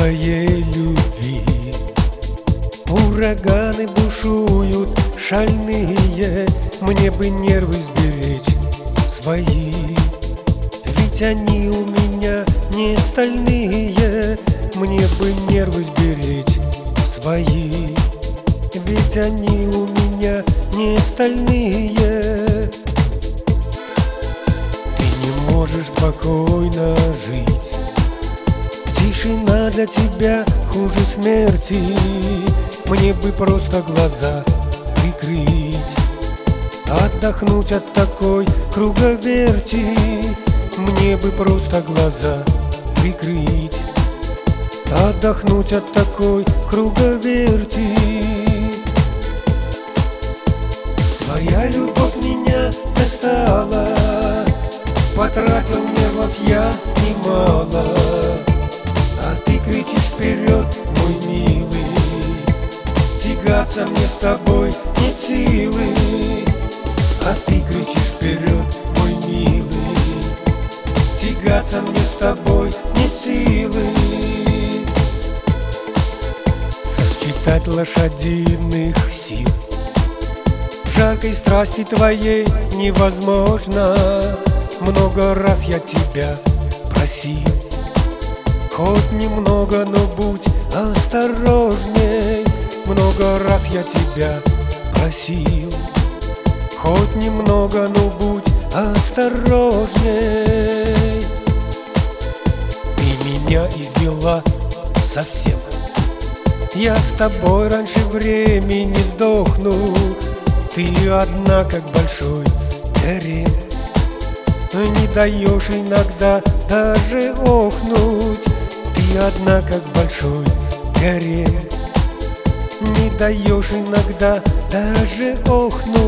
твоей любви. Ураганы бушуют шальные, мне бы нервы сберечь свои. Ведь они у меня не стальные, мне бы нервы сберечь свои. Ведь они у меня не стальные. Ты не можешь спокойно жить, тишина для тебя хуже смерти. Мне бы просто глаза прикрыть, отдохнуть от такой круговерти. Мне бы просто глаза прикрыть, отдохнуть от такой круговерти. Твоя любовь меня достала, потратил нервов я немало. А ты кричишь вперед, мой милый, тягаться мне с тобой нет силы. А ты кричишь вперед, мой милый, тягаться мне с тобой нет силы. Сосчитать лошадиных сил жаркой страсти твоей невозможно. Много раз я тебя просил, хоть немного, но будь осторожней. Много раз я тебя просил, хоть немного, но будь осторожней. Ты меня извела совсем, я с тобой раньше времени сдохну. Ты одна, как большой гарем, не даешь иногда даже охнуть. Ты одна, как большой гарем, не даешь иногда даже охнуть.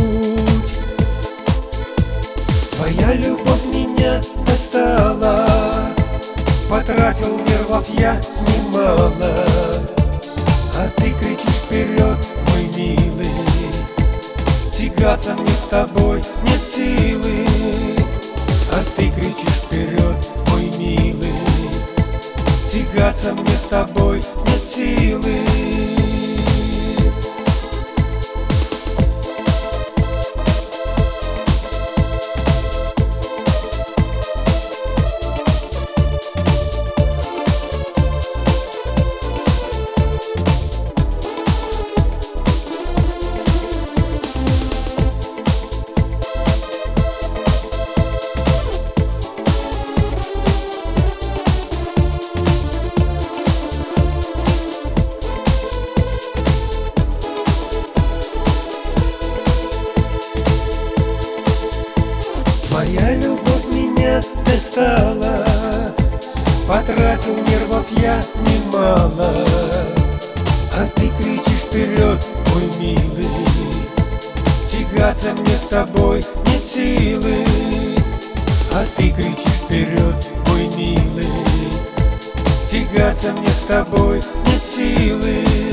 Твоя любовь меня достала, потратил нервов я немало. А ты кричишь вперед, мой милый, тягаться мне с тобой нет силы. А ты кричишь вперед, мой милый, тягаться мне с тобой нет силы. Твоя любовь меня достала, потратил нервов я немало. А ты кричишь вперед, мой милый, тягаться мне с тобой нет силы. А ты кричишь вперед, мой милый, тягаться мне с тобой нет силы.